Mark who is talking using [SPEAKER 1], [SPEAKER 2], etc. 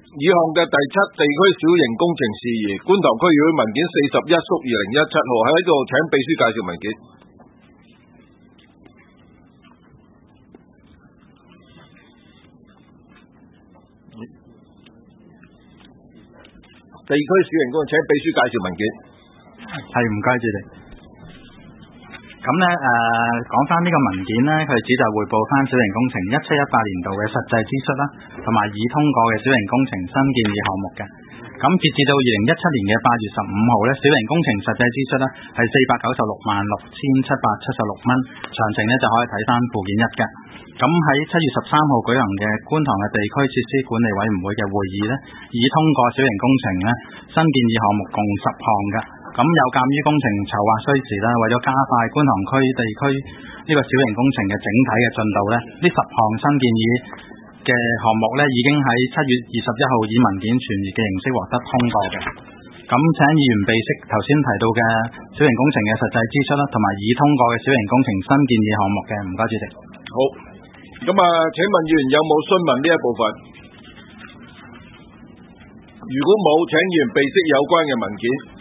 [SPEAKER 1] 以項嘅第7地區小型工程事宜，觀塘區議會文件41/2017號，喺度請秘書介紹文件。地區小型工程，請秘書介紹文件。
[SPEAKER 2] 係，唔該主席。咁咧講翻呢個文件咧，佢只就匯報翻小型工程17-18年度嘅實際支出啦，同埋已通過嘅小型工程新建議項目嘅。咁截至到2017年嘅8月15號咧，小型工程實際支出咧係4966776蚊，詳情咧就可以睇翻附件1嘅。咁喺7月13號舉行嘅觀塘嘅地區設施管理委員會嘅會議咧，已通過小型工程咧新建議項目共10項嘅。咁有鑑於工程籌劃需時啦，為咗加快觀塘區地區呢個小型工程嘅整體嘅進度咧，呢10項新建議嘅項目咧已經喺7月21號以文件傳閱嘅形式獲得通過嘅。咁請議員備悉頭先提到嘅小型工程嘅實際支出啦，同埋已通過嘅小型工程新建議項目嘅，唔該主席。
[SPEAKER 1] 好，咁請問議員有冇詢問呢一部分？如果冇，請議員備悉有關嘅文件。